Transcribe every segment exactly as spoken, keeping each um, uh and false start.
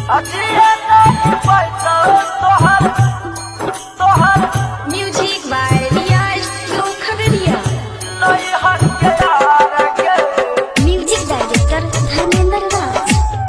Music by Riyaz Khagaria. Music director Dharmendra Raj.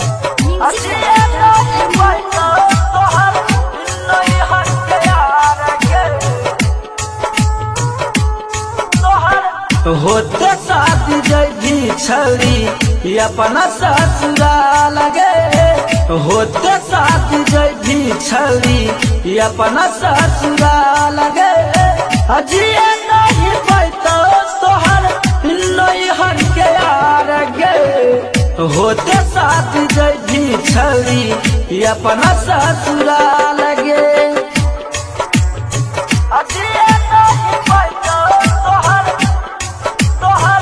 होते शादी जैधी छड़ी अपना ससुराल गे। होते शादी जैधी छड़ी अपना ससुराल गे। अजिए नहीं पैतो तोहर नैहर के यार गे। होते शादी जैधी छड़ी अपना ससुराल गे। अजिए नहीं पैतो तोहर तोहर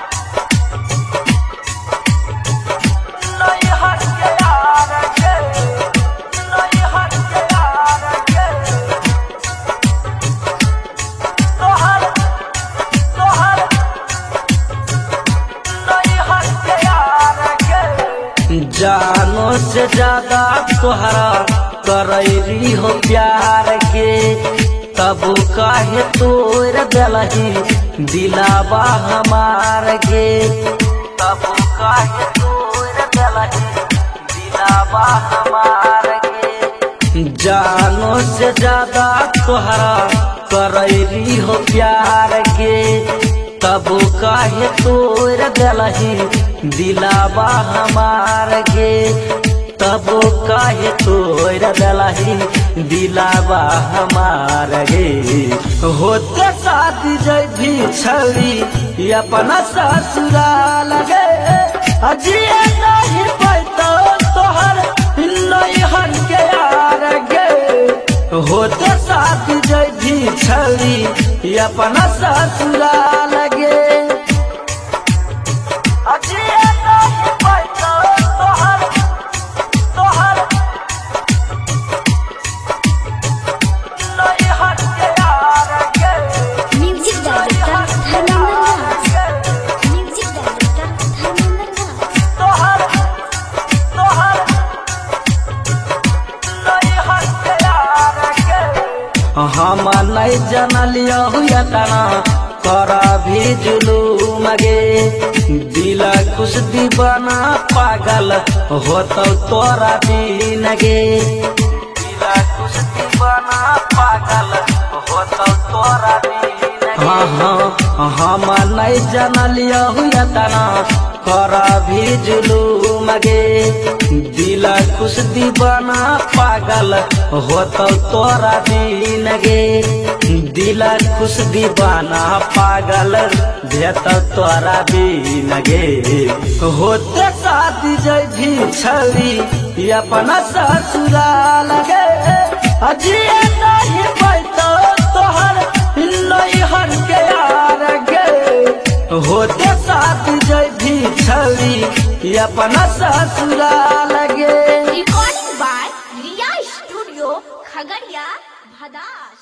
नैहर के यार गे। नैहर के यार गे। तोहर तोहर नैहर के यार गे। जानो से ज्यादा तोहरा करैली हो प्यार के। तब काहे तोर दिलही दिलावा हमार गे। तब काहे तोर दिलही दिलावा हमार गे। जानो से ज्यादा तोहरा करैली हो प्यार के। तब काहे तोर दिलही दिलावा हमार गे। तब काहे तोर दिलही दिलावा हमार गे। होते शादी जैधी छड़ी अपना ससुराल गे। अजिए नहीं पैतो तोहर नैहर के यार गे। होते शादी जैधी छड़ी अपना ससुराल गे। अजिए नहीं पैतो तोहर तोहर नैहर के यार गे। Music director Dharmendra Raj. Music director Dharmendra Raj. तोहर तोहर नैहर के यार गे। हम नहीं जनलियो तना करा भी जुलूम गे। दिला खुश दीवाना पागल होतो तोरा दिन गे। दिला खुश दीवाना पागल होतो तोरा दिन गे। हाँ हाँ हम नहीं जनलियो तना करा भी जुलूम गे। दिला खुश दीवाना पागल होतो तोरा दिन गे। दिला खुश दीवाना पागल भेतो तोरा दिन गे। होते शादी जैधी छड़ी अपना ससुराल गे। अजिए नहीं पैतो तोहर नैहर के यार गे। होते शादी जैधी छड़ी अपना ससुराल गे। Record by Riya studio Khagaria Bhadas.